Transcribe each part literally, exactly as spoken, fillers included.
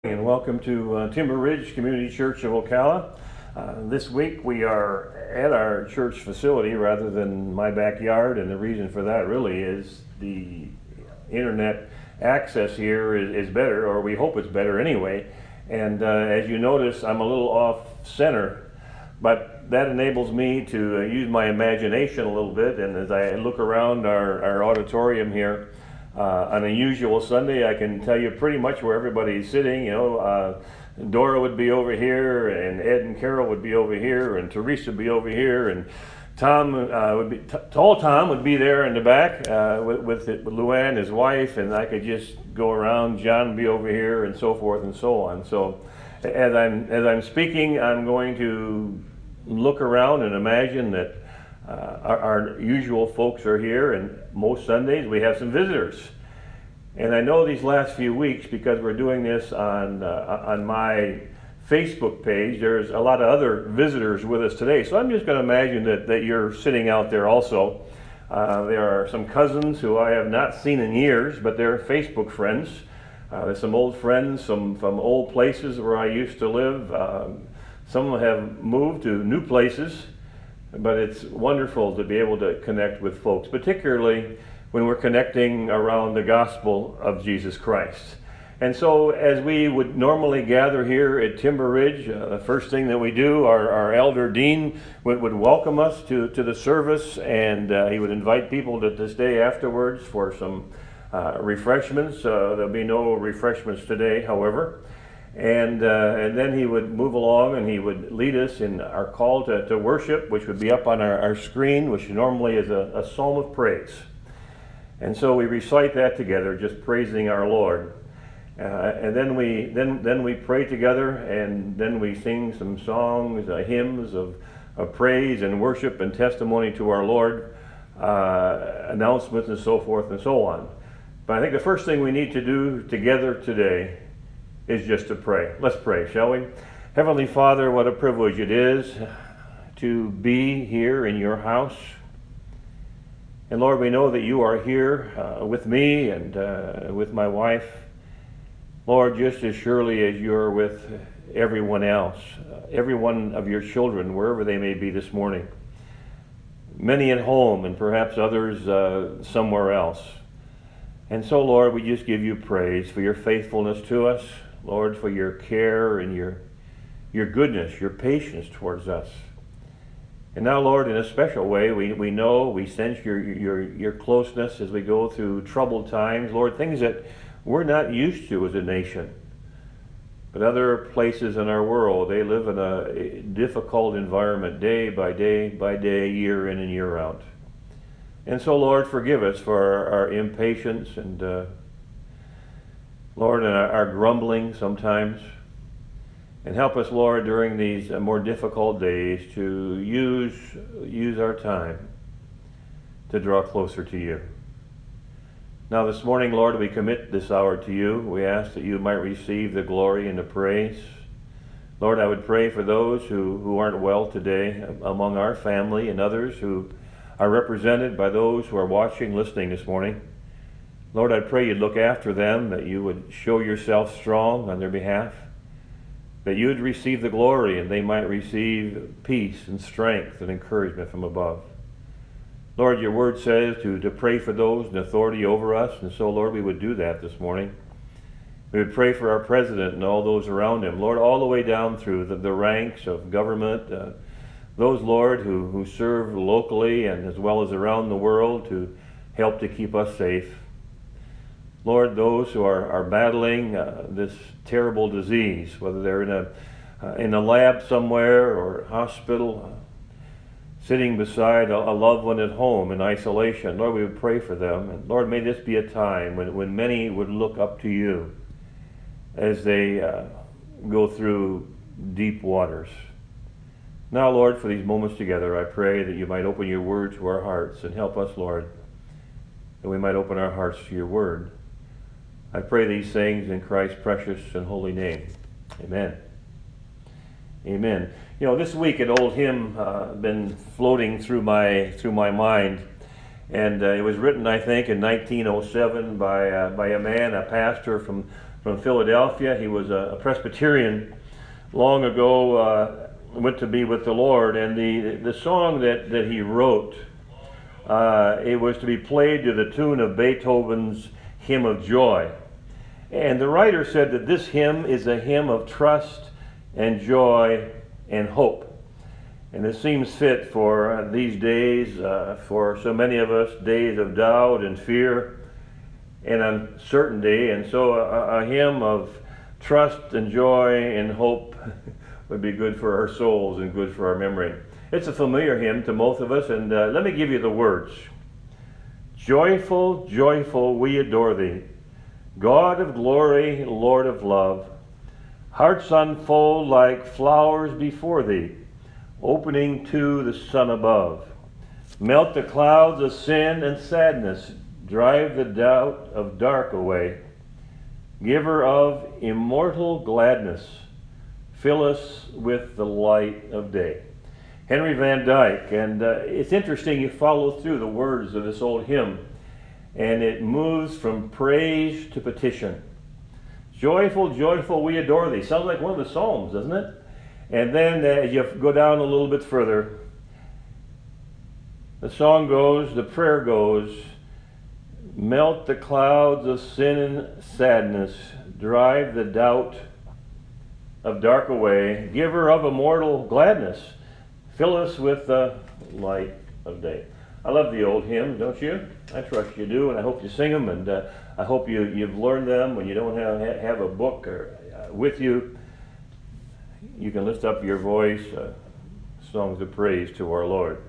And welcome to uh, Timber Ridge Community Church of Ocala. Uh, this week we are at our church facility rather than my backyard, and the reason for that really is the internet access here is, is better, or we hope it's better anyway. And uh, as you notice, I'm a little off center, but that enables me to uh, use my imagination a little bit. And as I look around our, our auditorium here, Uh, on a usual Sunday, I can tell you pretty much where everybody's sitting. You know, uh, Dora would be over here, and Ed and Carol would be over here, and Teresa would be over here, and Tom uh, would be t- tall Tom would be there in the back uh, with with, it, with Luann, his wife, and I could just go around. John would be over here, and so forth and so on. So, as I'm as I'm speaking, I'm going to look around and imagine that Uh, our, our usual folks are here, and most Sundays we have some visitors. And I know these last few weeks, because we're doing this on uh, on my Facebook page, there's a lot of other visitors with us today. So I'm just going to imagine that, that you're sitting out there also. Uh, there are some cousins who I have not seen in years, but they're Facebook friends. Uh, there's some old friends some, from old places where I used to live. Um, some have moved to new places. But it's wonderful to be able to connect with folks, particularly when we're connecting around the gospel of Jesus Christ. And so as we would normally gather here at Timber Ridge, uh, the first thing that we do, our, our elder dean would, would welcome us to, to the service, and uh, he would invite people to, to stay afterwards for some uh, refreshments. Uh, there'll be no refreshments today, however. And uh, and then he would move along, and he would lead us in our call to, to worship, which would be up on our, our screen, which normally is a, a psalm of praise. And so we recite that together, just praising our Lord. Uh, and then we then then we pray together, and then we sing some songs, uh, hymns of, of praise and worship and testimony to our Lord, uh, announcements and so forth and so on. But I think the first thing we need to do together today is just to pray. Let's pray, shall we? Heavenly Father, what a privilege it is to be here in your house. And Lord, we know that you are here uh, with me and uh, with my wife. Lord, just as surely as you're with everyone else, uh, every one of your children, wherever they may be this morning. Many at home, and perhaps others uh, somewhere else. And so, Lord, we just give you praise for your faithfulness to us. Lord, for your care and your your goodness, your patience towards us. And now, Lord, in a special way, we, we know, we sense your, your, your closeness as we go through troubled times. Lord, things that we're not used to as a nation. But other places in our world, they live in a difficult environment day by day by day, year in and year out. And so, Lord, forgive us for our, our impatience and uh, Lord, and our, our grumbling sometimes. And help us, Lord, during these uh, more difficult days to use, use our time to draw closer to you. Now this morning, Lord, we commit this hour to you. We ask that you might receive the glory and the praise. Lord, I would pray for those who, who aren't well today among our family and others who are represented by those who are watching, listening this morning. Lord, I pray you'd look after them, that you would show yourself strong on their behalf, that you would receive the glory and they might receive peace and strength and encouragement from above. Lord, your word says to, to pray for those in authority over us, and so, Lord, we would do that this morning. We would pray for our president and all those around him, Lord, all the way down through the, the ranks of government, uh, those, Lord, who, who serve locally and as well as around the world to help to keep us safe. Lord, those who are, are battling uh, this terrible disease, whether they're in a uh, in a lab somewhere or hospital, uh, sitting beside a, a loved one at home in isolation, Lord, we would pray for them. And Lord, may this be a time when, when many would look up to you as they uh, go through deep waters. Now, Lord, for these moments together, I pray that you might open your word to our hearts and help us, Lord, that we might open our hearts to your word. I pray these things in Christ's precious and holy name. Amen. Amen. You know, this week an old hymn uh, been floating through my through my mind, and uh, it was written, I think, in nineteen oh seven by uh, by a man, a pastor from from Philadelphia. He was a Presbyterian long ago, uh, went to be with the Lord, and the, the song that, that he wrote, uh, it was to be played to the tune of Beethoven's Hymn of Joy. And the writer said that this hymn is a hymn of trust and joy and hope. And it seems fit for uh, these days, uh, for so many of us, days of doubt and fear and uncertainty. And so a, a hymn of trust and joy and hope would be good for our souls and good for our memory. It's a familiar hymn to most of us, and uh, let me give you the words. Joyful, joyful, we adore thee, God of glory, Lord of love. Hearts unfold like flowers before thee, opening to the sun above. Melt the clouds of sin and sadness, drive the doubt of dark away. Giver of immortal gladness, fill us with the light of day. Henry Van Dyke, and uh, it's interesting, you follow through the words of this old hymn, and it moves from praise to petition. Joyful, joyful, we adore thee. Sounds like one of the Psalms, doesn't it? And then uh, as you go down a little bit further, the song goes, the prayer goes, melt the clouds of sin and sadness, drive the doubt of dark away, giver of immortal gladness, fill us with the light of day. I love the old hymns, don't you? I trust you do, and I hope you sing them, and uh, I hope you, you've learned them. When you don't have, have a book or, uh, with you, you can lift up your voice, uh, songs of praise to our Lord.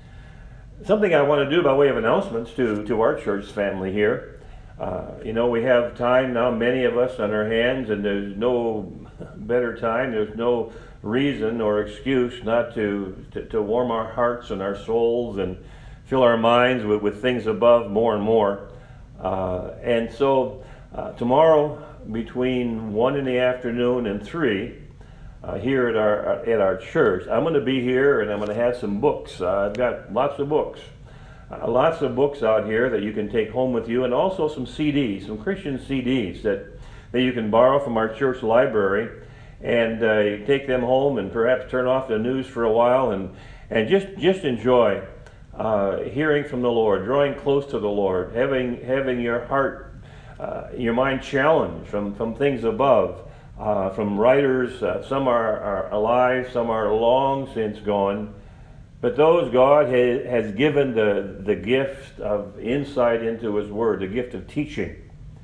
Something I want to do by way of announcements to, to our church family here. Uh, you know, we have time now, many of us on our hands, and there's no better time, there's no reason or excuse not to, to, to warm our hearts and our souls and fill our minds with, with things above more and more. Uh, and so uh, tomorrow between one in the afternoon and three, uh, here at our at our church, I'm going to be here and I'm going to have some books. Uh, I've got lots of books. Uh, lots of books out here that you can take home with you, and also some C Ds, some Christian C Ds that, that you can borrow from our church library, and uh, you take them home and perhaps turn off the news for a while and, and just, just enjoy uh, hearing from the Lord, drawing close to the Lord, having, having your heart, uh, your mind challenged from, from things above, uh, from writers. Uh, some are, are alive, some are long since gone. But those God ha- has given the, the gift of insight into His Word, the gift of teaching,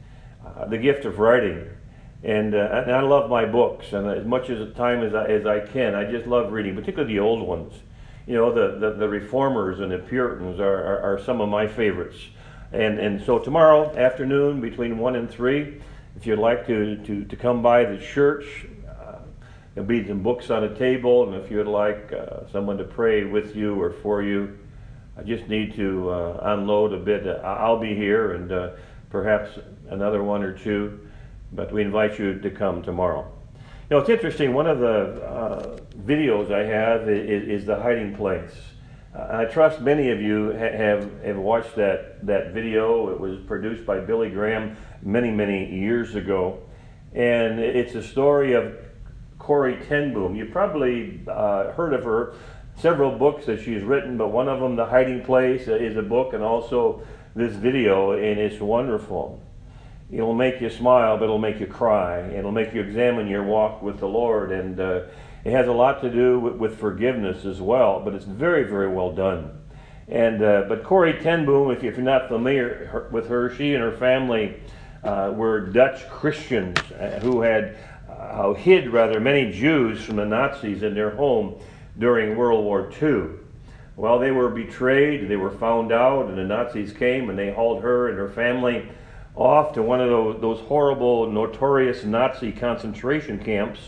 uh, the gift of writing. And, uh, and I love my books, and as much as time as I, as I can, I just love reading, particularly the old ones. You know, the, the, the Reformers and the Puritans are, are, are some of my favorites. And, and so tomorrow afternoon between one and three, if you'd like to, to, to come by the church, there'll be some books on a table, and if you'd like uh, someone to pray with you or for you, I just need to uh, unload a bit. I'll be here, and uh, perhaps another one or two, but we invite you to come tomorrow. You know, it's interesting, one of the uh, videos I have is, is The Hiding Place. Uh, I trust many of you ha- have, have watched that, that video. It was produced by Billy Graham many, many years ago, and it's a story of Corrie ten Boom. You probably uh, heard of her, several books that she's written, but one of them, The Hiding Place, is a book, and also this video, and it's wonderful. It'll make you smile, but it'll make you cry. It'll make you examine your walk with the Lord, and uh, it has a lot to do with, with forgiveness as well, but it's very, very well done. And uh, but Corrie ten Boom, if you're not familiar her, with her, she and her family uh, were Dutch Christians who had Uh, hid rather many Jews from the Nazis in their home during World War Two. Well, they were betrayed, they were found out, and the Nazis came and they hauled her and her family off to one of those, those horrible, notorious Nazi concentration camps.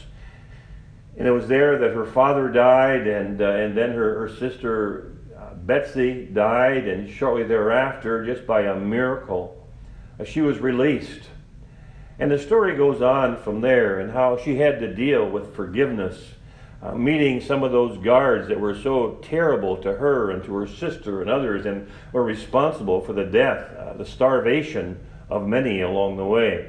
And it was there that her father died, and uh, and then her, her sister uh, Betsy died, and shortly thereafter, just by a miracle, uh, she was released. And the story goes on from there, and how she had to deal with forgiveness, uh, meeting some of those guards that were so terrible to her and to her sister and others, and were responsible for the death, uh, the starvation of many along the way.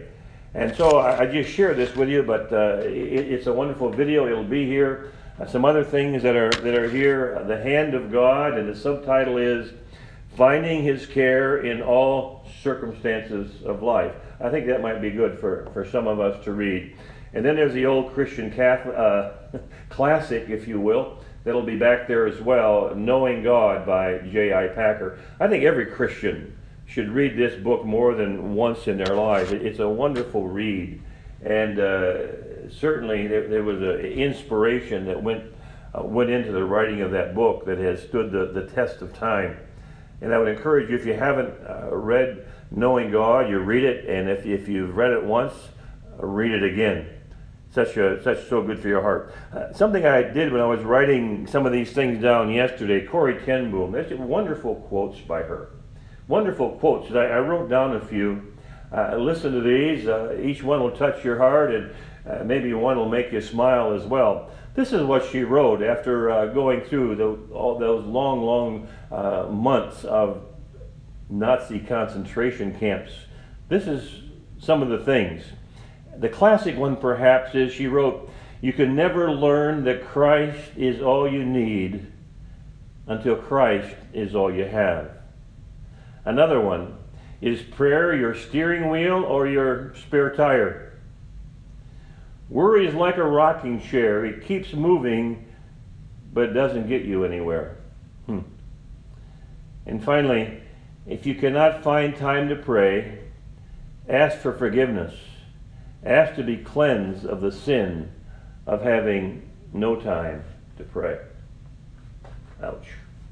And so I, I just share this with you, but uh, it, it's a wonderful video. It'll be here. Uh, some other things that are that are here. Uh, the Hand of God, and the subtitle is Finding His Care in All Circumstances of Life. I think that might be good for, for some of us to read. And then there's the old Christian Catholic, uh, classic, if you will, that'll be back there as well, Knowing God by J I Packer. I think every Christian should read this book more than once in their lives. It's a wonderful read. And uh, certainly there, there was an inspiration that went, uh, went into the writing of that book that has stood the, the test of time. And I would encourage you, if you haven't uh, read Knowing God, you read it, and if, if you've read it once, uh, read it again. Such a, such so good for your heart. Uh, something I did when I was writing some of these things down yesterday, Corrie ten Boom, there's wonderful quotes by her. Wonderful quotes. I, I wrote down a few. Uh, listen to these. Uh, each one will touch your heart, and uh, maybe one will make you smile as well. This is what she wrote after uh, going through the, all those long, long uh, months of Nazi concentration camps. This is some of the things. The classic one, perhaps, is she wrote, "You can never learn that Christ is all you need until Christ is all you have." Another one, "Is prayer your steering wheel or your spare tire?" "Worry is like a rocking chair. It keeps moving, but it doesn't get you anywhere." Hmm. And finally, "If you cannot find time to pray, ask for forgiveness. Ask to be cleansed of the sin of having no time to pray." Ouch.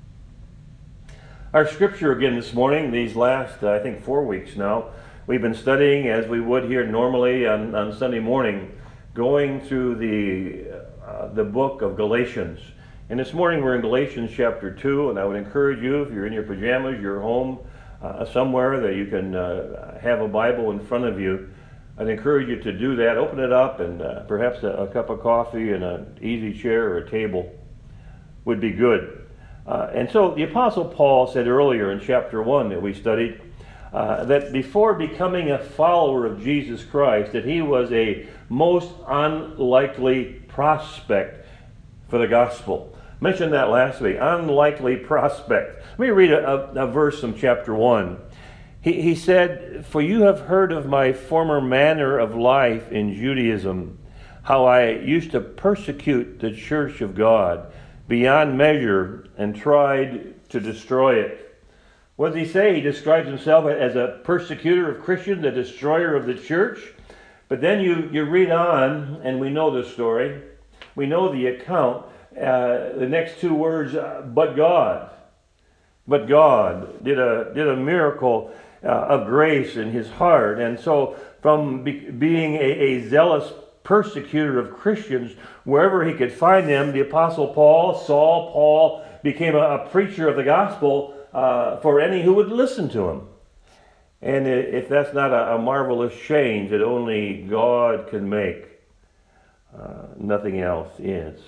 Our scripture again this morning, these last, uh, I think, four weeks now, we've been studying as we would here normally on, on Sunday morning, going through the, uh, the book of Galatians. And this morning we're in Galatians chapter two, and I would encourage you, if you're in your pajamas, you're home uh, somewhere that you can uh, have a Bible in front of you, I'd encourage you to do that. Open it up, and uh, perhaps a, a cup of coffee and an easy chair or a table would be good. Uh, and so the Apostle Paul said earlier in chapter one that we studied uh, that before becoming a follower of Jesus Christ, that he was a most unlikely prospect for the gospel. I mentioned that last week. Unlikely prospect. Let me read a, a, a verse from chapter one. He, he said, "For you have heard of my former manner of life in Judaism, how I used to persecute the church of God beyond measure and tried to destroy it." What does he say? He describes himself as a persecutor of Christians, a destroyer of the church. But then you, you read on, and we know the story. We know the account. Uh, the next two words, uh, but God. But God did a, did a miracle Uh, of grace in his heart. And so from be, being a, a zealous persecutor of Christians, wherever he could find them, the Apostle Paul, Saul, Paul, became a, a preacher of the gospel uh, for any who would listen to him. And if that's not a, a marvelous change that only God can make, uh, nothing else is.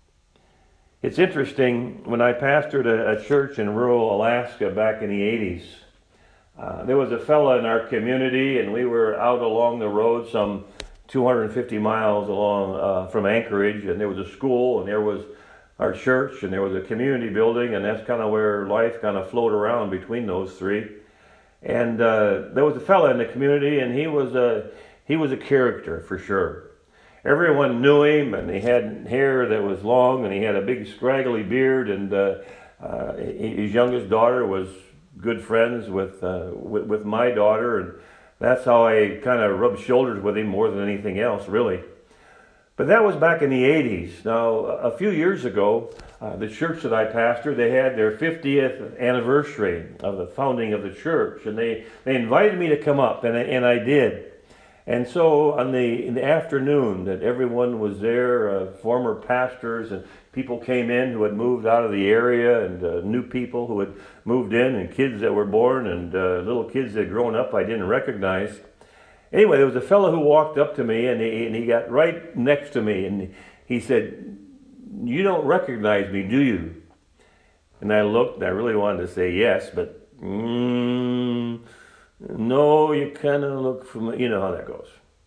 It's interesting, when I pastored a, a church in rural Alaska back in the eighties, Uh, there was a fella in our community, and we were out along the road some two hundred fifty miles along uh, from Anchorage, and there was a school, and there was our church, and there was a community building, and that's kind of where life kind of flowed around between those three. And uh, there was a fella in the community, and he was a he was a character for sure. Everyone knew him, and he had hair that was long, and he had a big scraggly beard, and uh, uh, his youngest daughter was good friends with, uh, with with my daughter, and that's how I kind of rubbed shoulders with him more than anything else, really. But that was back in the eighties. Now, a few years ago, uh, the church that I pastor, they had their fiftieth anniversary of the founding of the church, and they, they invited me to come up, and I, and I did. And so on the in the afternoon that everyone was there, uh, former pastors and people came in who had moved out of the area, and uh, new people who had moved in, and kids that were born, and uh, little kids that had grown up I didn't recognize. Anyway, there was a fellow who walked up to me, and he, and he got right next to me, and he said, "You don't recognize me, do you?" And I looked, and I really wanted to say yes, but mm, no, you kind of look familiar. You know how that goes.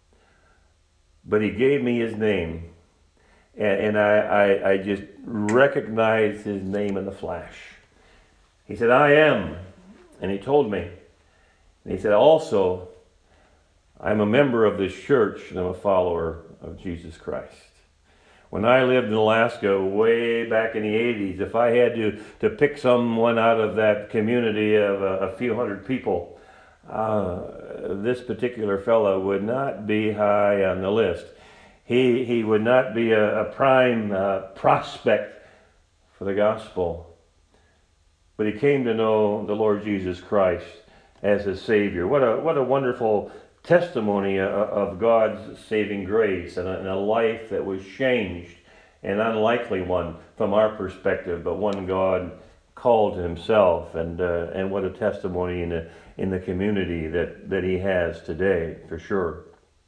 but he gave me his name. And, and I, I, I just recognized his name in the flash. He said, I am. And he told me. And he said, also, I'm a member of this church and I'm a follower of Jesus Christ. When I lived in Alaska way back in the eighties, if I had to, to pick someone out of that community of a, a few hundred people, uh, this particular fellow would not be high on the list. He, he would not be a, a prime uh, prospect for the gospel. But he came to know the Lord Jesus Christ as his Savior. What a, what a wonderful testimony of God's saving grace and a, and a life that was changed, an unlikely one from our perspective, but one God called to himself, and uh, and what a testimony in the in the community that that he has today, for sure.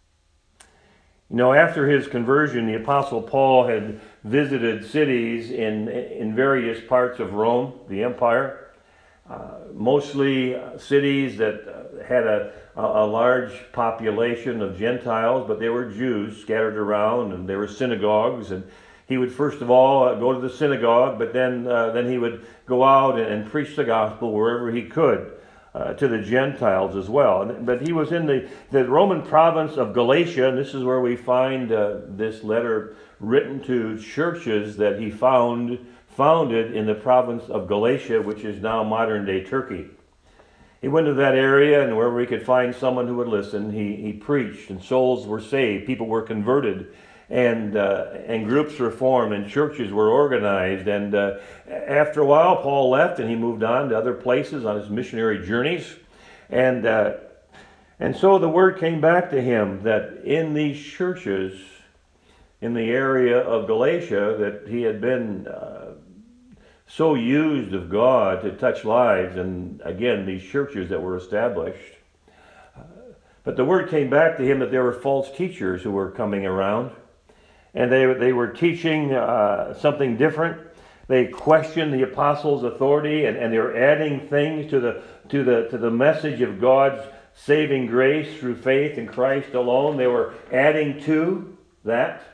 You know, after his conversion, the Apostle Paul had visited cities in in various parts of Rome, the empire. Uh, mostly cities that uh, had a, a large population of Gentiles, but they were Jews scattered around, and there were synagogues. And he would first of all uh, go to the synagogue, but then uh, then he would go out and, and preach the gospel wherever he could uh, to the Gentiles as well. But he was in the, the Roman province of Galatia, and this is where we find uh, this letter written to churches that he found founded in the province of Galatia, which is now modern-day Turkey. He went to that area, and wherever he could find someone who would listen, he, he preached, and souls were saved, people were converted, and uh, and groups were formed, and churches were organized. And uh, after a while, Paul left, and he moved on to other places on his missionary journeys. And, uh, and so the word came back to him that in these churches, in the area of Galatia, that he had been uh, so used of God to touch lives, and again, these churches that were established. Uh, but the word came back to him that there were false teachers who were coming around, and they, they were teaching uh, something different. They questioned the apostles' authority, and, and they were adding things to the, to, the, to the message of God's saving grace through faith in Christ alone. They were adding to that.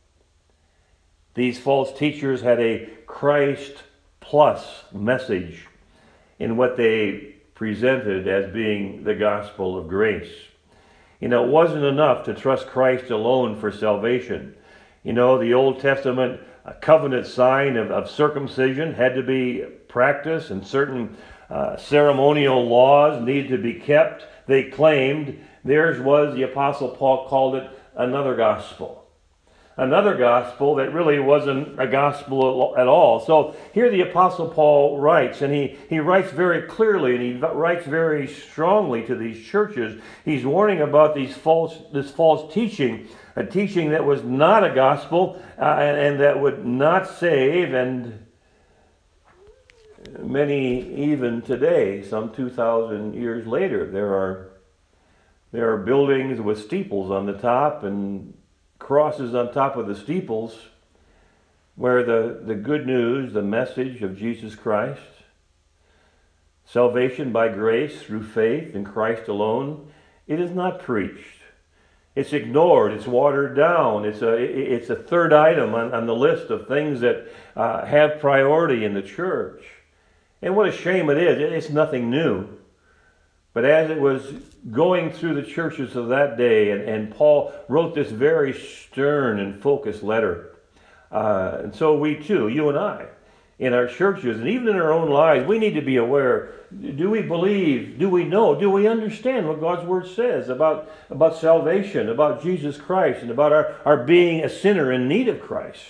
These false teachers had a Christ plus message in what they presented as being the gospel of grace. You know, it wasn't enough to trust Christ alone for salvation. You know, the Old Testament covenant sign of, of circumcision had to be practiced, and certain uh, ceremonial laws needed to be kept. They claimed theirs was, the Apostle Paul called it, another gospel. Another gospel that really wasn't a gospel at all. So here the Apostle Paul writes, and he, he writes very clearly, and he writes very strongly to these churches. He's warning about these false, this false teaching, a teaching that was not a gospel uh, and, and that would not save, and many even today, some two thousand years later, there are there are buildings with steeples on the top and crosses on top of the steeples where the, the good news, the message of Jesus Christ, salvation by grace through faith in Christ alone, it is not preached. It's ignored. It's watered down. It's a, it's a third item on, on the list of things that uh, have priority in the church. And what a shame it is. It's nothing new. But as it was going through the churches of that day, and, and Paul wrote this very stern and focused letter. Uh, and so we too, you and I, in our churches and even in our own lives, we need to be aware. Do we believe? Do we know? Do we understand what God's Word says about, about salvation, about Jesus Christ, and about our, our being a sinner in need of Christ?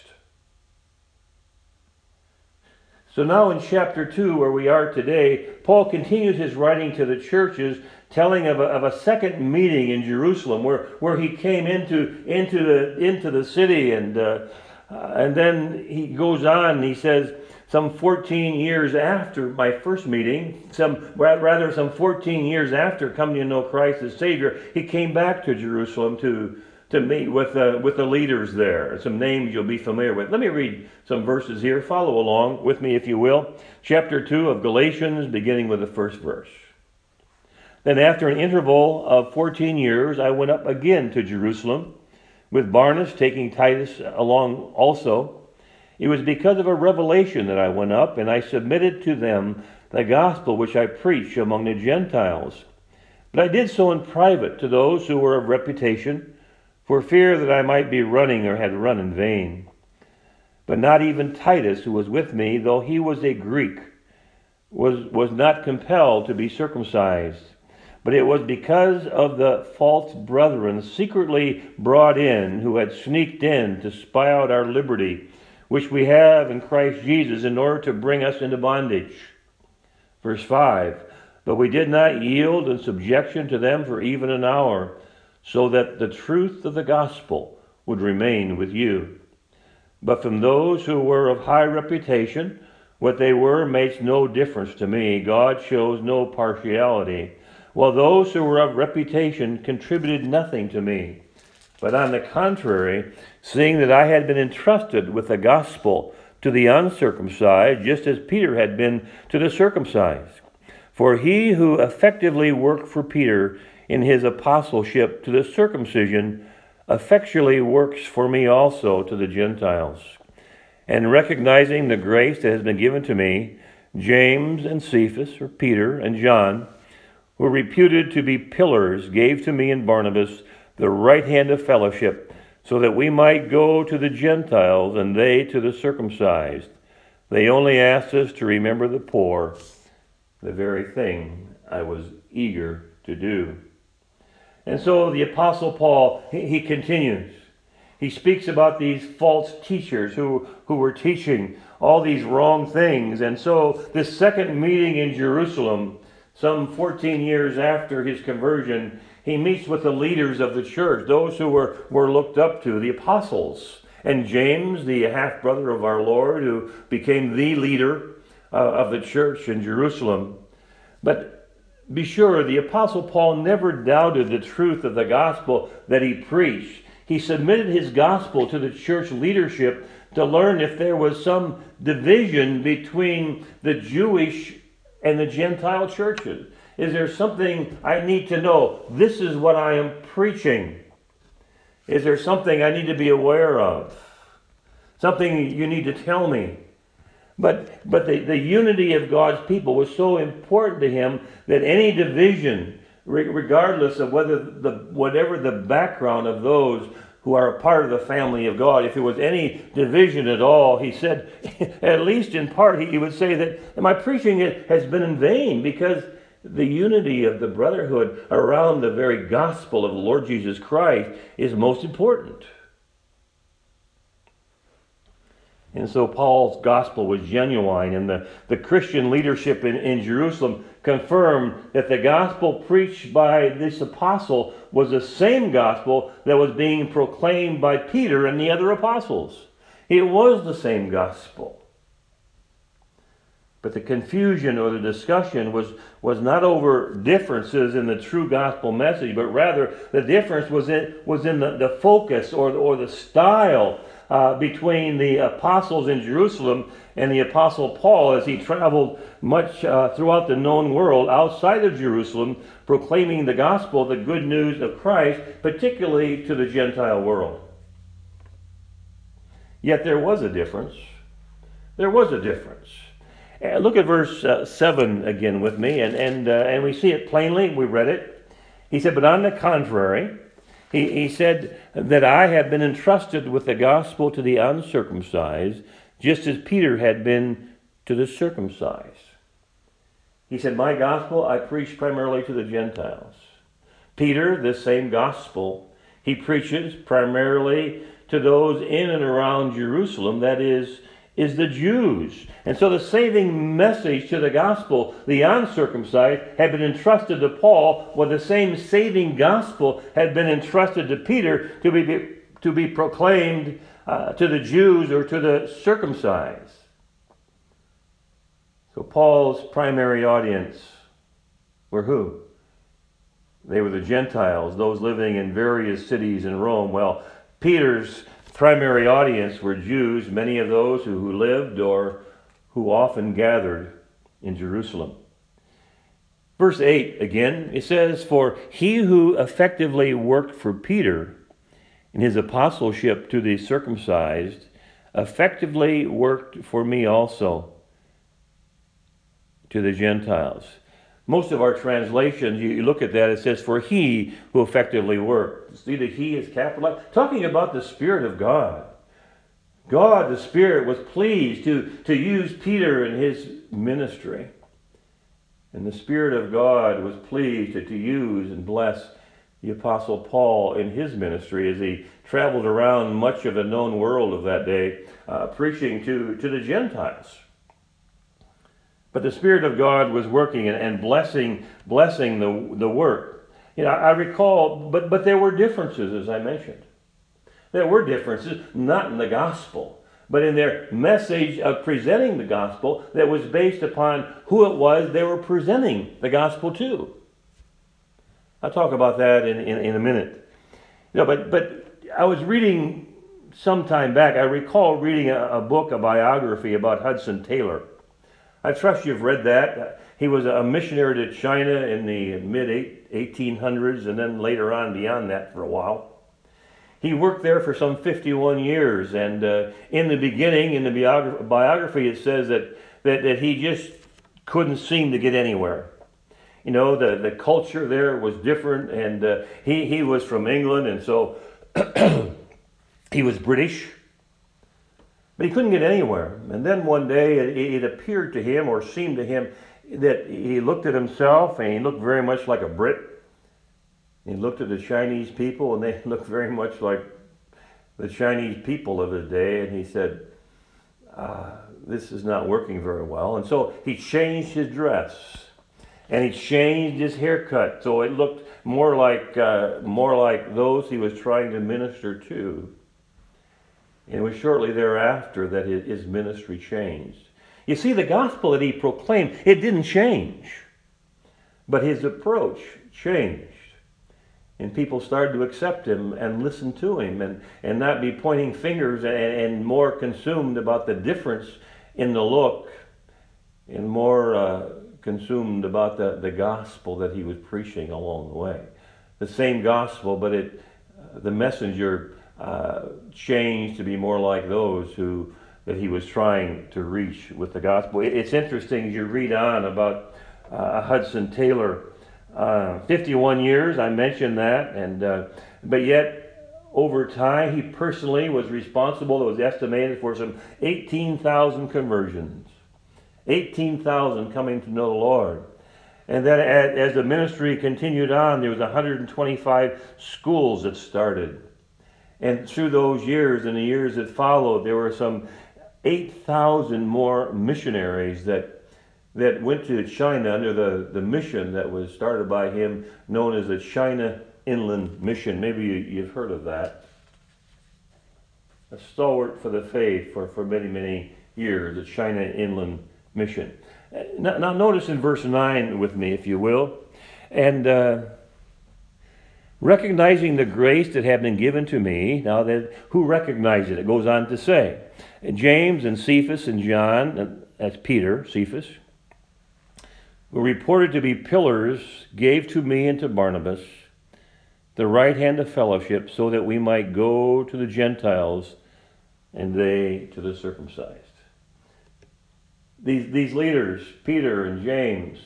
So now in chapter two, where we are today, Paul continues his writing to the churches, telling of a, of a second meeting in Jerusalem, where, where he came into, into, the, into the city, and, uh, uh, and then he goes on, and he says, some fourteen years after my first meeting, some rather some fourteen years after coming to know Christ as Savior, he came back to Jerusalem to to meet with uh, with the leaders there. Some names you'll be familiar with. Let me read some verses here. Follow along with me if you will. Chapter two of Galatians, beginning with the first verse. Then after an interval of fourteen years, I went up again to Jerusalem with Barnabas taking Titus along also. It was because of a revelation that I went up, and I submitted to them the gospel which I preach among the Gentiles. But I did so in private to those who were of reputation, for fear that I might be running or had run in vain. But not even Titus, who was with me, though he was a Greek, was, was not compelled to be circumcised. But it was because of the false brethren secretly brought in, who had sneaked in to spy out our liberty, which we have in Christ Jesus, in order to bring us into bondage. Verse five, but we did not yield in subjection to them for even an hour, so that the truth of the gospel would remain with you. But from those who were of high reputation, what they were makes no difference to me. God shows no partiality. While those who were of reputation contributed nothing to me. But on the contrary, seeing that I had been entrusted with the gospel to the uncircumcised, just as Peter had been to the circumcised. For he who effectively worked for Peter in his apostleship to the circumcision effectually works for me also to the Gentiles. And recognizing the grace that has been given to me, James and Cephas, or Peter, and John, who were reputed to be pillars, gave to me and Barnabas the right hand of fellowship, so that we might go to the Gentiles and they to the circumcised. They only asked us to remember the poor, the very thing I was eager to do. And so the Apostle Paul, he, he continues. He speaks about these false teachers who, who were teaching all these wrong things. And so this second meeting in Jerusalem, some fourteen years after his conversion, he meets with the leaders of the church, those who were, were looked up to, the apostles. And James, the half-brother of our Lord, who became the leader uh, of the church in Jerusalem. But be sure, the Apostle Paul never doubted the truth of the gospel that he preached. He submitted his gospel to the church leadership to learn if there was some division between the Jewish and the Gentile churches. Is there something I need to know? This is what I am preaching. Is there something I need to be aware of? Something you need to tell me? But but the, the unity of God's people was so important to him that any division, regardless of whether the whatever the background of those who are a part of the family of God, if there was any division at all, he said, at least in part, he would say that my preaching has been in vain, because the unity of the brotherhood around the very gospel of the Lord Jesus Christ is most important. And so Paul's gospel was genuine, and the, the Christian leadership in, in Jerusalem confirmed that the gospel preached by this apostle was the same gospel that was being proclaimed by Peter and the other apostles. It was the same gospel. But the confusion or the discussion was, was not over differences in the true gospel message, but rather the difference was in, was in the, the focus or, or the style Uh, between the apostles in Jerusalem and the apostle Paul as he traveled much uh, throughout the known world outside of Jerusalem, proclaiming the gospel, the good news of Christ, particularly to the Gentile world. Yet there was a difference. There was a difference. Uh, look at verse uh, seven again with me, and, and, uh, and we see it plainly. We read it. He said, but on the contrary, He, he said that I have been entrusted with the gospel to the uncircumcised, just as Peter had been to the circumcised. He said, my gospel I preach primarily to the Gentiles. Peter, this same gospel, he preaches primarily to those in and around Jerusalem, that is, is the Jews. And so the saving message to the gospel, the uncircumcised, had been entrusted to Paul, while the same saving gospel had been entrusted to Peter to be, to be proclaimed uh, to the Jews or to the circumcised. So Paul's primary audience were who? They were the Gentiles, those living in various cities in Rome. Well, Peter's primary audience were Jews, many of those who, who lived or who often gathered in Jerusalem. Verse eight again, it says, for he who effectively worked for Peter in his apostleship to the circumcised effectively worked for me also to the Gentiles. Most of our translations, you look at that, it says, for he who effectively worked. See that he is capitalized. Talking about the Spirit of God. God, the Spirit, was pleased to, to use Peter in his ministry. And the Spirit of God was pleased to, to use and bless the Apostle Paul in his ministry as he traveled around much of the known world of that day, uh, preaching to, to the Gentiles. But the Spirit of God was working and, and blessing blessing the, the work. You know, I recall, but, but there were differences, as I mentioned. There were differences, not in the gospel, but in their message of presenting the gospel that was based upon who it was they were presenting the gospel to. I'll talk about that in, in, in a minute. You know, but, but I was reading some time back, I recall reading a, a book, a biography about Hudson Taylor. I trust you've read that. He was a missionary to China in the mid eighteen hundreds and then later on beyond that for a while. He worked there for some fifty-one years, and uh, in the beginning, in the biogra- biography, it says that, that, that he just couldn't seem to get anywhere. You know, the, the culture there was different, and uh, he, he was from England, and so he was British. But he couldn't get anywhere. And then one day it, it appeared to him, or seemed to him, that he looked at himself and he looked very much like a Brit. He looked at the Chinese people and they looked very much like the Chinese people of his day. And he said, uh, this is not working very well. And so he changed his dress and he changed his haircut. So it looked more like, uh, more like those he was trying to minister to. And it was shortly thereafter that his ministry changed. You see, the gospel that he proclaimed, it didn't change. But his approach changed. And people started to accept him and listen to him and, and not be pointing fingers and, and more consumed about the difference in the look and more uh, consumed about the, the gospel that he was preaching along the way. The same gospel, but it uh, the messenger Uh, changed to be more like those who that he was trying to reach with the gospel. It's interesting as you read on about uh, Hudson Taylor, uh, fifty-one years. I mentioned that, and uh, but yet over time he personally was responsible. It was estimated for some eighteen thousand conversions, eighteen thousand coming to know the Lord. And then as the ministry continued on, there was one hundred twenty-five schools that started. And through those years and the years that followed, there were some eight thousand more missionaries that that went to China under the, the mission that was started by him, known as the China Inland Mission. Maybe you, you've heard of that. A stalwart for the faith for, for many, many years, the China Inland Mission. Now, now notice in verse nine with me, if you will. And... Uh, recognizing the grace that had been given to me, now that who recognized it? It goes on to say, James and Cephas and John, that's Peter, Cephas, were reported to be pillars, gave to me and to Barnabas the right hand of fellowship, so that we might go to the Gentiles and they to the circumcised. These, these leaders, Peter and James,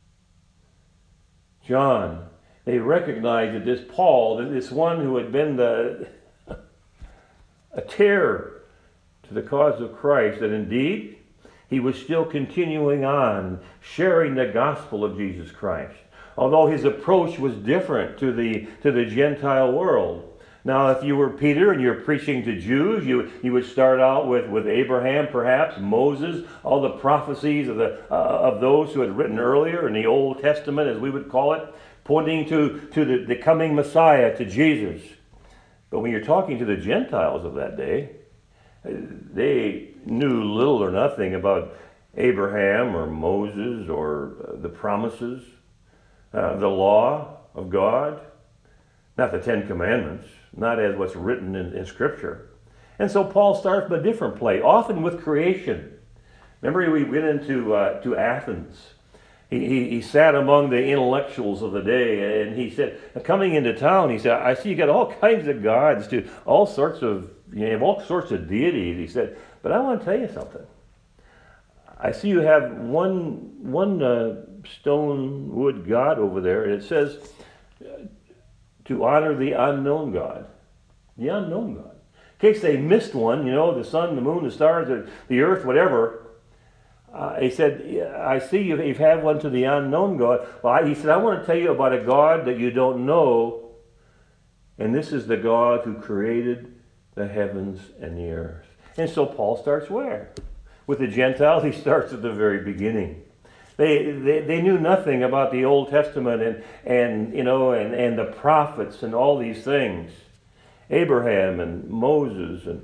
John, they recognized that this Paul, this one who had been the a terror to the cause of Christ, that indeed he was still continuing on sharing the gospel of Jesus Christ. Although his approach was different to the to the Gentile world. Now, if you were Peter and you're preaching to Jews, you, you would start out with, with Abraham, perhaps, Moses, all the prophecies of the uh, of those who had written earlier in the Old Testament, as we would call it, pointing to, to the, the coming Messiah, to Jesus. But when you're talking to the Gentiles of that day, they knew little or nothing about Abraham or Moses or the promises, uh, the law of God, not the Ten Commandments, not as what's written in, in Scripture. And so Paul starts from a different place, often with creation. Remember we went into uh, to Athens. He, he, he sat among the intellectuals of the day, and he said, coming into town, he said, I see you got all kinds of gods, to all sorts of, you have all sorts of deities. He said, but I want to tell you something. I see you have one one uh, stone wood god over there, and it says uh, to honor the unknown God. The unknown God. In case they missed one, you know, the sun, the moon, the stars, the, the earth, whatever. Uh, he said, I see you've, you've had one to the unknown God. Well, I, he said, I want to tell you about a God that you don't know, and this is the God who created the heavens and the earth. And so Paul starts where? With the Gentiles, he starts at the very beginning. They, they, they knew nothing about the Old Testament and, and, you know, and, and the prophets and all these things. Abraham and Moses and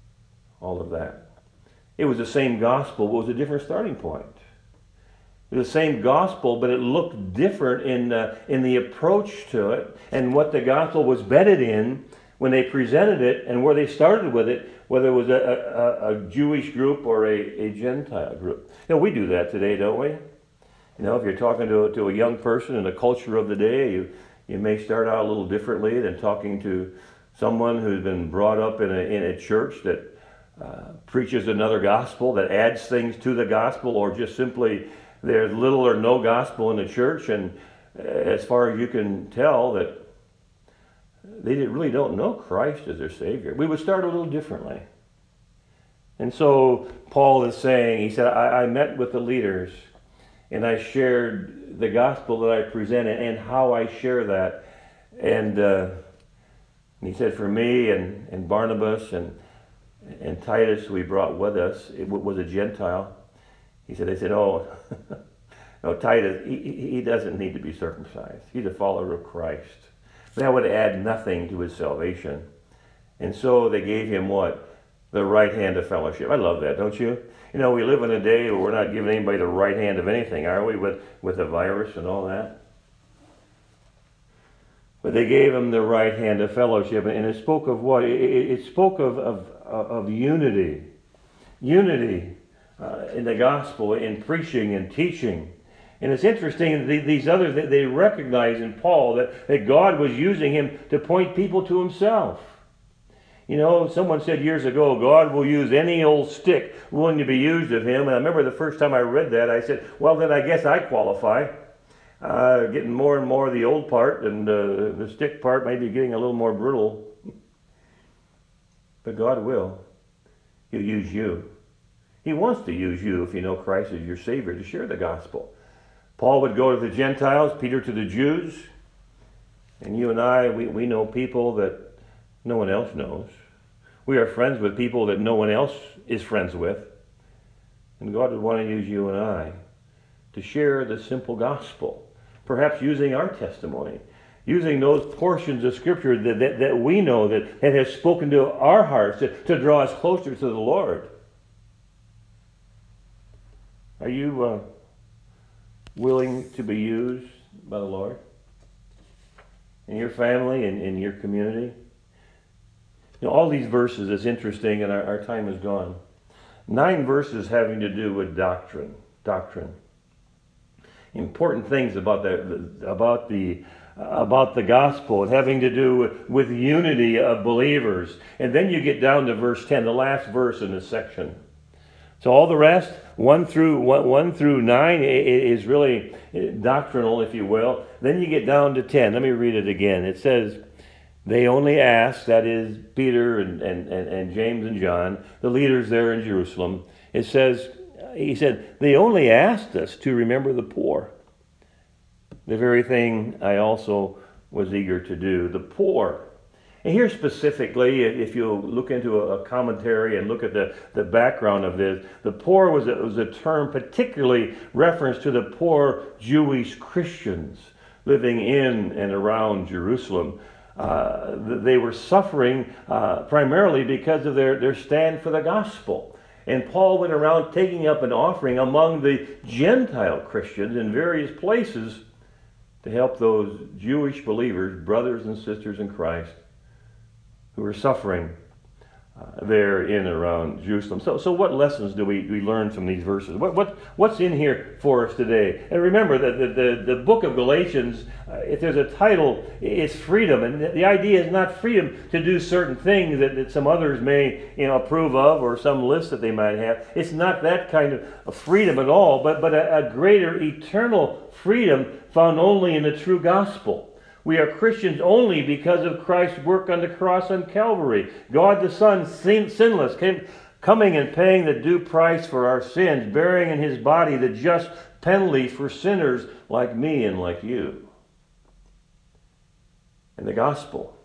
all of that. It was the same gospel, but it was a different starting point. It was the same gospel, but it looked different in, uh, in the approach to it and what the gospel was bedded in when they presented it and where they started with it, whether it was a, a, a Jewish group or a, a Gentile group. You know, we do that today, don't we? You know, if you're talking to, to a young person in the culture of the day, you, you may start out a little differently than talking to someone who's been brought up in a, in a church that Uh, preaches another gospel, that adds things to the gospel, or just simply there's little or no gospel in the church, and uh, as far as you can tell, that they really don't know Christ as their Savior. We would start a little differently. And so Paul is saying, he said, I, I met with the leaders, and I shared the gospel that I presented and how I share that. And, uh, and he said, for me and, and Barnabas and And Titus, who we brought with us, it was a Gentile. He said, they said, oh, no, Titus, he, he doesn't need to be circumcised. He's a follower of Christ. That would add nothing to his salvation. And so they gave him what? The right hand of fellowship. I love that, don't you? You know, we live in a day where we're not giving anybody the right hand of anything, are we, with, with the virus and all that? But they gave him the right hand of fellowship, and it spoke of what? It, it spoke of, of, of unity. Unity uh, in the gospel, in preaching and teaching. And it's interesting, these others, they recognize in Paul that, that God was using him to point people to himself. You know, someone said years ago, God will use any old stick willing to be used of him. And I remember the first time I read that, I said, well, then I guess I qualify. Uh, getting more and more of the old part, and uh, the stick part may be getting a little more brittle. But God will. He'll use you. He wants to use you, if you know Christ as your Savior, to share the gospel. Paul would go to the Gentiles, Peter to the Jews. And you and I, we, we know people that no one else knows. We are friends with people that no one else is friends with. And God would want to use you and I to share the simple gospel. Perhaps using our testimony, using those portions of Scripture that, that, that we know that, that has spoken to our hearts to, to draw us closer to the Lord. Are you uh, willing to be used by the Lord? In your family, in, in your community? You know, all these verses, it's interesting, and our, our time is gone. Nine verses having to do with doctrine. Doctrine. Important things about the, about the uh, about the gospel and having to do with, with unity of believers. And then you get down to verse ten, the last verse in this section. So all the rest, one through one, one through nine, is really doctrinal, if you will. Then you get down to ten. Let me read it again. It says, they only asked, that is Peter and, and, and, and James and John, the leaders there in Jerusalem. It says, he said, they only asked us to remember the poor. The very thing I also was eager to do. The poor. And here specifically, if you look into a commentary and look at the, the background of this, the poor was a, was a term particularly reference to the poor Jewish Christians living in and around Jerusalem. Uh, they were suffering uh, primarily because of their, their stand for the gospel. And Paul went around taking up an offering among the Gentile Christians in various places to help those Jewish believers, brothers and sisters in Christ, who were suffering uh, there in and around Jerusalem. So, so what lessons do we, we learn from these verses? What, what, what's in here for us today? And remember that the, the, the book of Galatians, uh, if there's a title, it's freedom. And the idea is not freedom to do certain things that, that some others may you know, approve of, or some list that they might have. It's not that kind of freedom at all, but, but a, a greater eternal freedom found only in the true gospel. We are Christians only because of Christ's work on the cross on Calvary. God the Son, sin, sinless, came, coming and paying the due price for our sins, bearing in his body the just penalty for sinners like me and like you. And the gospel,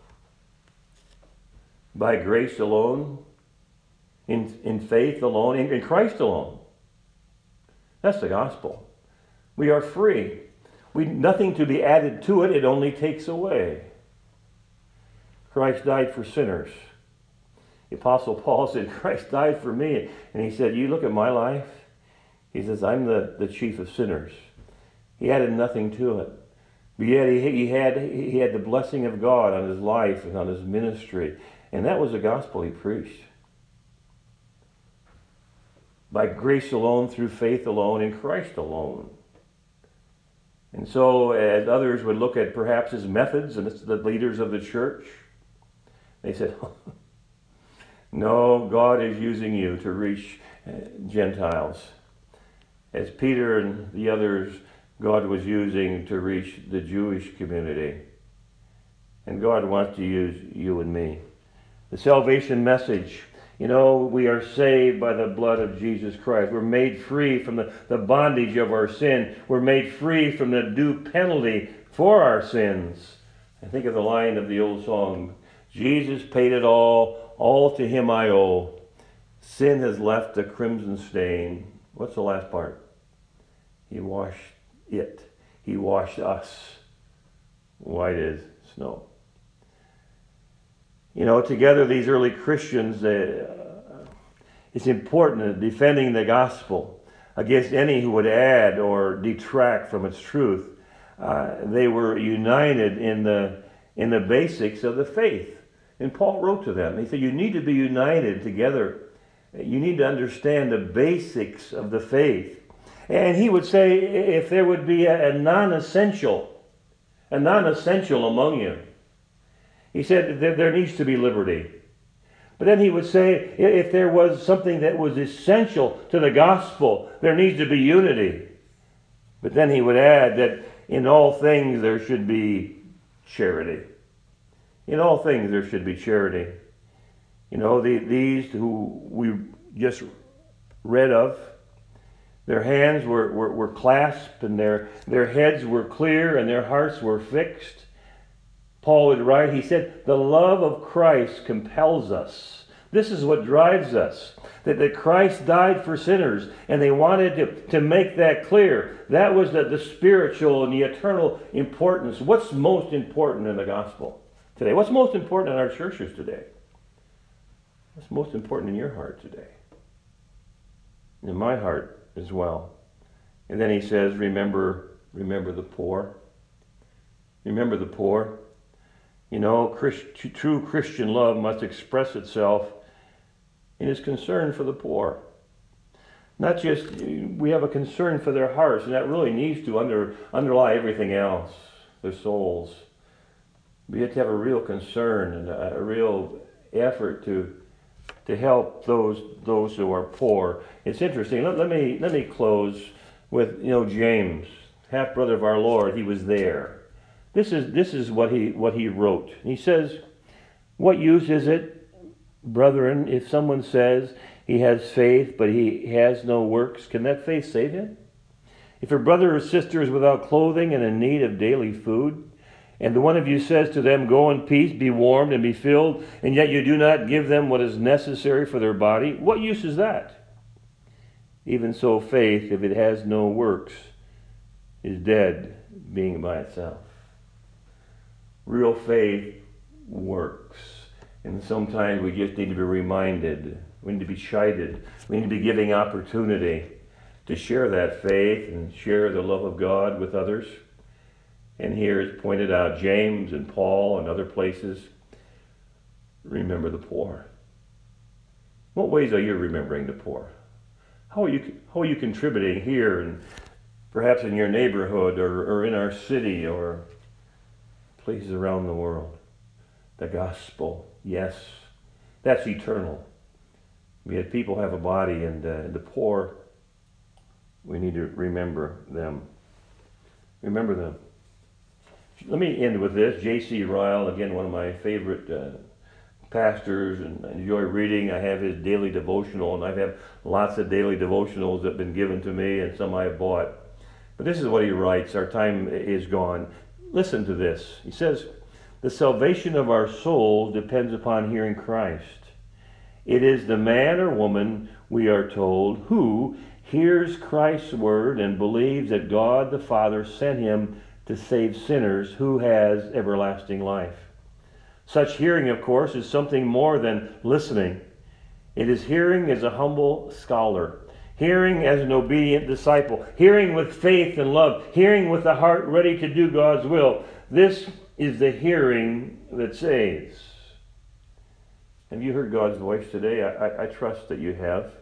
by grace alone, in, in faith alone, in, in Christ alone. That's the gospel. We are free. We, nothing to be added to it, it only takes away. Christ died for sinners. The Apostle Paul said, Christ died for me. And he said, you look at my life. He says, I'm the, the chief of sinners. He added nothing to it. But yet he, he, had, he had the blessing of God on his life and on his ministry. And that was the gospel he preached. By grace alone, through faith alone, in Christ alone. And so, as others would look at perhaps his methods, and it's the leaders of the church, they said, no, God is using you to reach Gentiles. As Peter and the others, God was using to reach the Jewish community. And God wants to use you and me. The salvation message. You know, we are saved by the blood of Jesus Christ. We're made free from the, the bondage of our sin. We're made free from the due penalty for our sins. I think of the line of the old song, Jesus paid it all, all to him I owe. Sin has left a crimson stain. What's the last part? He washed it. He washed us white as snow. You know, together these early Christians, uh, it's important in defending the gospel against any who would add or detract from its truth. Uh, they were united in the in the basics of the faith. And Paul wrote to them. He said, you need to be united together. You need to understand the basics of the faith. And he would say, if there would be a, a non-essential, a non-essential among you, he said there, there needs to be liberty. But then he would say, if there was something that was essential to the gospel, there needs to be unity. But then he would add that in all things there should be charity. In all things there should be charity. You know, the, these who we just read of, their hands were, were, were clasped and their, their heads were clear and their hearts were fixed. Paul would write, he said, the love of Christ compels us. This is what drives us. That, that Christ died for sinners, and they wanted to, to make that clear. That was the, the spiritual and the eternal importance. What's most important in the gospel today? What's most important in our churches today? What's most important in your heart today? In my heart as well. And then he says, remember, remember the poor. Remember the poor. You know, Christ, true Christian love must express itself in his concern for the poor. Not just, we have a concern for their hearts, and that really needs to under, underlie everything else, their souls. We have to have a real concern and a, a real effort to to help those those who are poor. It's interesting. Let, let me let me close with, you know, James, half brother of our Lord. He was there. This is this is what he what he wrote. He says, "What use is it, brethren, if someone says he has faith but he has no works? Can that faith save him? If a brother or sister is without clothing and in need of daily food, and the one of you says to them, 'Go in peace, be warmed and be filled,' and yet you do not give them what is necessary for their body, what use is that? Even so, faith, if it has no works, is dead, being by itself." Real faith works. And sometimes we just need to be reminded. We need to be chided. We need to be giving opportunity to share that faith and share the love of God with others. And here is pointed out, James and Paul and other places, remember the poor. What ways are you remembering the poor? How are you, how are you contributing here and perhaps in your neighborhood or, or in our city or places around the world? The gospel, yes, that's eternal. Yet people have a body, and uh, the poor, we need to remember them. Remember them. Let me end with this. J C Ryle, again, one of my favorite uh, pastors, and I enjoy reading. I have his daily devotional, and I've had lots of daily devotionals that have been given to me, and some I have bought. But this is what he writes. Our time is gone. Listen to this. He says, "The salvation of our souls depends upon hearing Christ. It is the man or woman, we are told, who hears Christ's word and believes that God the Father sent him to save sinners, who has everlasting life. Such hearing, of course, is something more than listening. It is hearing as a humble scholar, hearing as an obedient disciple, hearing with faith and love, hearing with the heart ready to do God's will. This is the hearing that saves." Have you heard God's voice today? I, I, I trust that you have.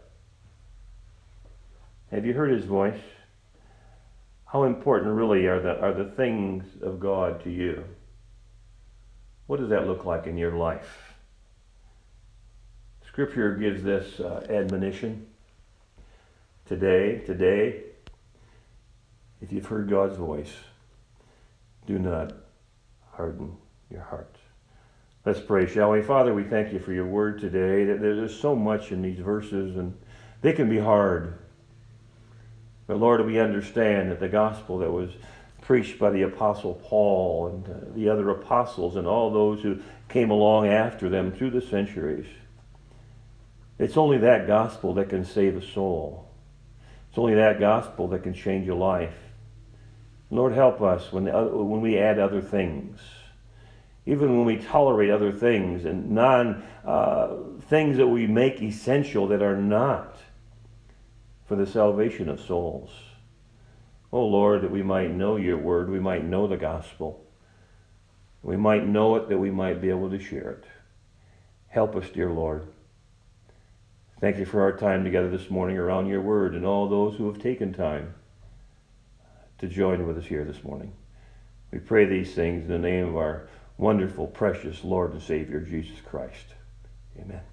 Have you heard his voice? How important really are the, are the things of God to you? What does that look like in your life? Scripture gives this uh, admonition. Today, today, if you've heard God's voice, do not harden your heart. Let's pray, shall we? Father, we thank you for your word today. There's so much in these verses, and they can be hard. But Lord, we understand that the gospel that was preached by the Apostle Paul and uh, the other apostles and all those who came along after them through the centuries, it's only that gospel that can save a soul. It's only that gospel that can change a life. Lord, help us when, the, when we add other things. Even when we tolerate other things and non uh, things that we make essential that are not for the salvation of souls. Oh Lord, that we might know your word, we might know the gospel. We might know it, that we might be able to share it. Help us, dear Lord. Thank you for our time together this morning around your word and all those who have taken time to join with us here this morning. We pray these things in the name of our wonderful, precious Lord and Savior, Jesus Christ. Amen.